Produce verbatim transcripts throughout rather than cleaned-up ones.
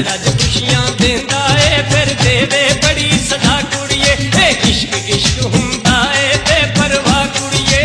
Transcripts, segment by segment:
रज खुशियां देंदा ए फिर देवे बड़ी सदा कुड़िए इश्क इश्क हुंदा ए बेपरवाह कुड़िए।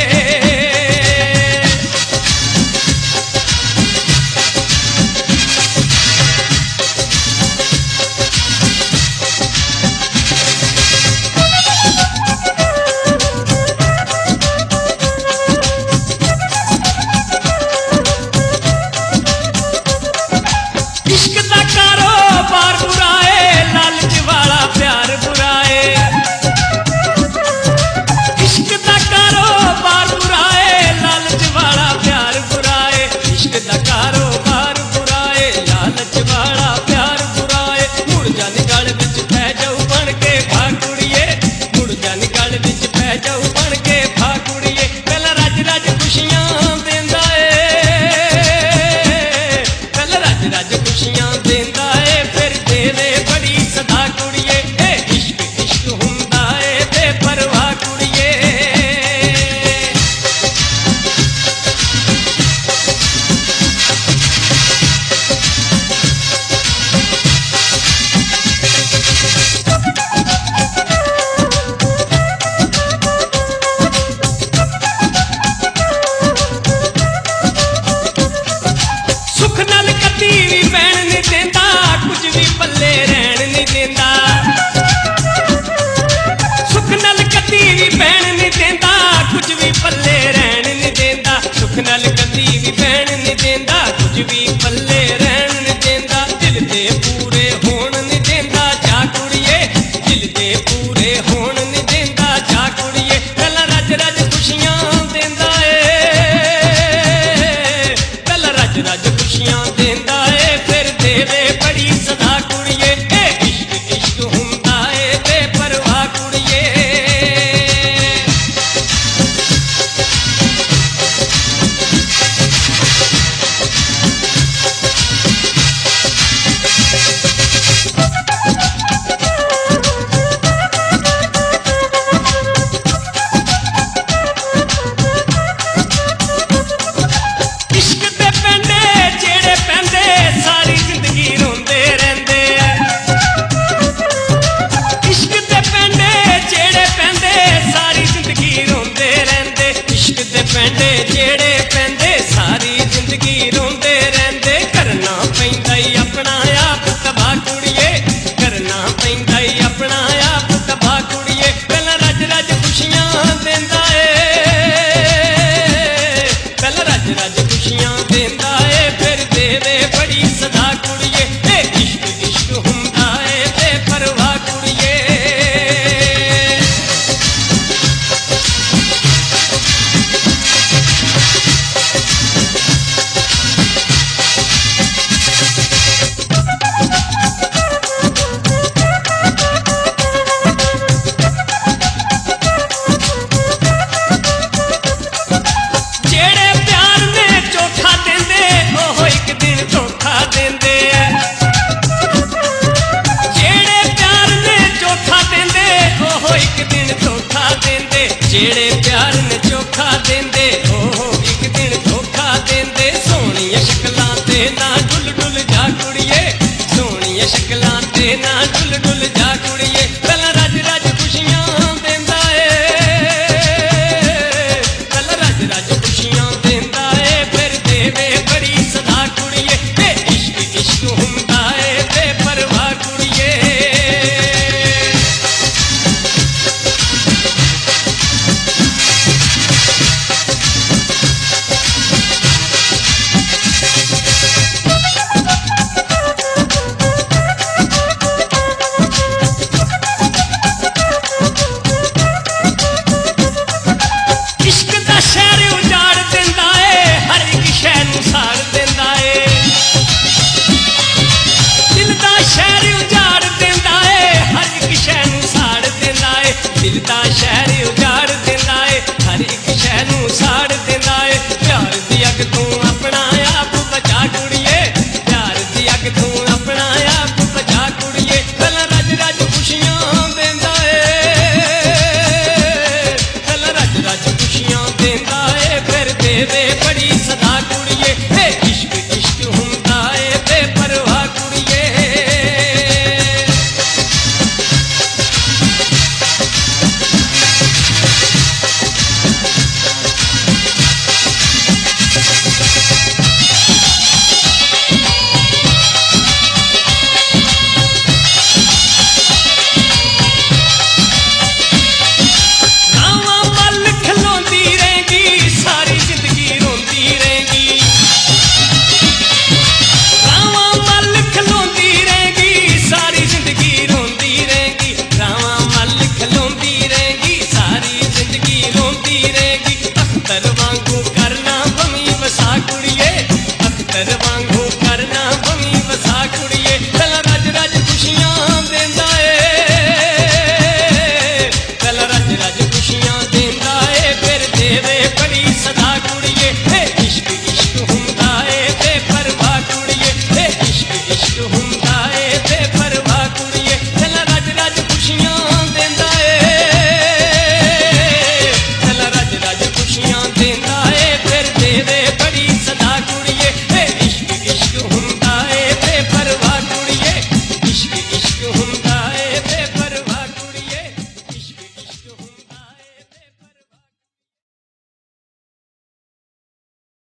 इश्क दा कारोबार बुरा है लालच वाला प्यार बुरा है। इश्क दा कारोबार बुरा है लालच वाला प्यार बुरा है। इश्क दा कारोबार बुरा है लालच वाला प्यार बुरा है। मुड़ जा निगल विच पै जाऊ बन के भा कुड़िए मुड़ जा निगल विच पै जाऊ बन के भा कुड़िए। पहला रज रज खुशियां देंदा ए पहला रज रज खुशियां देंदा ए फिर देवे बड़ी सदा कुड़िए इश्क इश्क हुंदा ए बेपरवाह कुड़िए। सुख नाल कदी भी बैण नहीं देंदा कुछ भी पल्ले रहन नहीं देंदा। सुख नाल कदी भी बैण नहीं देंदा कुछ भी पल्ले रहन नहीं देंदा। सुख नाल कदी भी बैण नहीं देंदा कुछ भी पल्ले रहन नहीं देंदा। दिल दे पूरे होण नहीं देंदा जा कुड़िए दिल दे पूरे होण नहीं देंदा जा कुड़िए। पहला रज रज खुशियां देंदा ए पहला रज रज खुशियां देंदा ए फिर देवे बड़ी सदा कुड़िए इश्क इश्क हुंदा ए बेपरवाह कुड़िए। इश्क दे पैंदे जेड़े पैंदे सारी जिंदगी रोंदे रहिंदे। इश्क दे पैंदे जेड़े पैंदे सारी जिंदगी रोंदे रहिंदे। इश्क दे पैंदे जेड़े पैंदे सारी जिंदगी रोंदे रहिंदे। करना पैंदा ही अपना आप तबाह कुड़िए करना पैंदा ही अपना आप तबाह कुड़िए। पहला रज रज खुशियां देंदा ए पहला रज रज खुशियां देंदा ए फिर देवे बड़ी सदा कुड़िए इश्क इश्क हुंदा ए बेपरवाह कुड़िए। जेड़े प्यार में चोखा देंदे ओह एक दिन धोखा देंदे। जेड़े प्यार में चोखा देंदे ओह एक दिन धोखा देंदे। जेड़े प्यार में चोखा देंदे ओह एक दिन धोखा देंदे। सोहणियां शक्लां ते ना डुल डुल जा कुड़िए सोहणियां शक्लां ते ना डुल डुल जा कुड़िए। पहला रज रज खुशियां देंदा ए पहला रज रज खुशियां देंदा ए फिर देवे बड़ी सदा कुड़िए इश्क इश्क हुंदा ए बेपरवाह कुड़िए। इश्क दा शहर उजाड़ देंदा ए हर एक शह नूं साड़ देंदा ए। दिल दा शहर उजाड़ देंदा ए हर एक शह नूं साड़ देंदा ए। दिल दा शहर